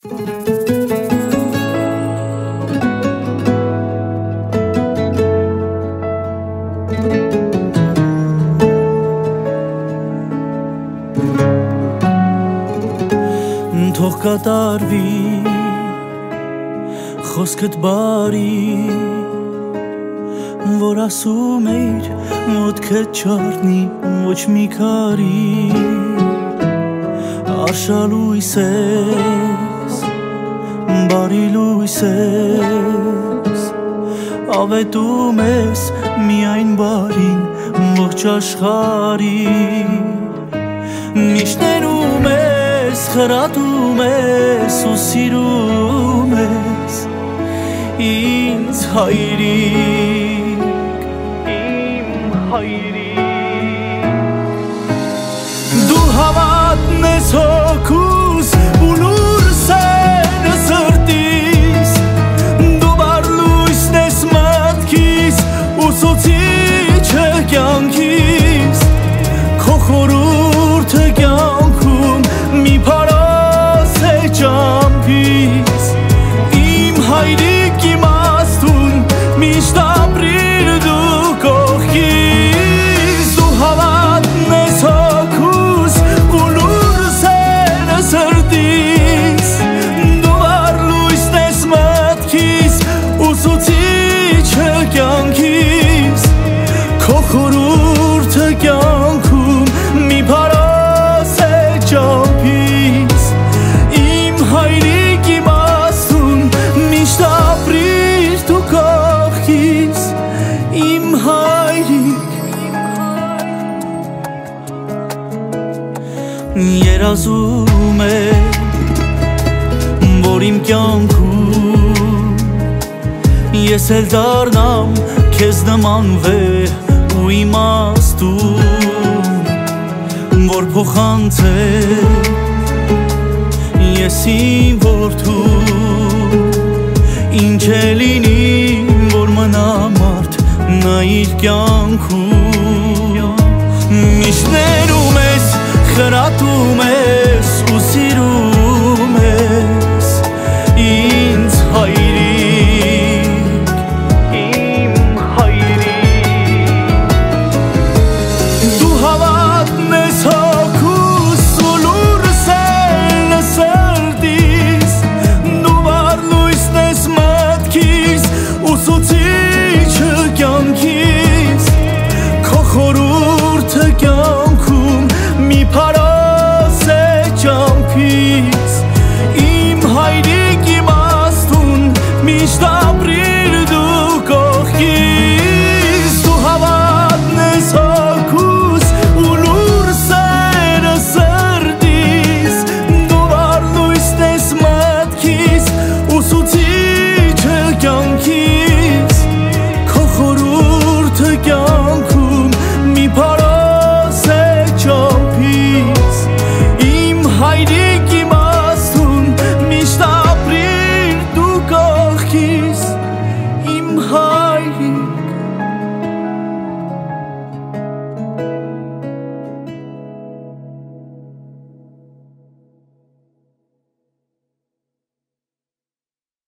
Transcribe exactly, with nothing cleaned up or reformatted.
Թող կատարվի խոսքդ բարի, որ ասում էիր ոտքդ չառնի ոչ մի քարի, արշալույս ես, բարի լույս ես, ավետում ես միայն բարին ողջ աշխարհի, միշտ ներում ես, խրատում ես ու սիրում ես ինձ հայրիկ, իմ հայրիկ, դու հավատն ես հոգուս ու լուր սերը սրտիս, դու բար լույսն ես մտքիս, ուսուցիչը կյանքիս, քո խորհուրդը կյանքում մի փարոս է ճամփիս, իմ հայրիկ իմաստուն միշտ ապրիր դու կողքիս, դու հավատն ես հոգուս ու լուր սերը սրտիս, դու վար լույսն ես մտքիս, ուսուցիչը կյանքիս, քո խորհուրդը կյանքում մի փարոս է ճամփիս, իմ հայրիկ իմաստուն միշտ ապրիր դու կողքիս, իմ հայրիկ, երազում եմ, որ իմ կյանքում ես էլ դառնամ քեզ նման վեհ ու իմաստուն, որ փոխանցել ես իմ որդու, ինչ է լինի, որ մնա մարդ նա իր կյանքում,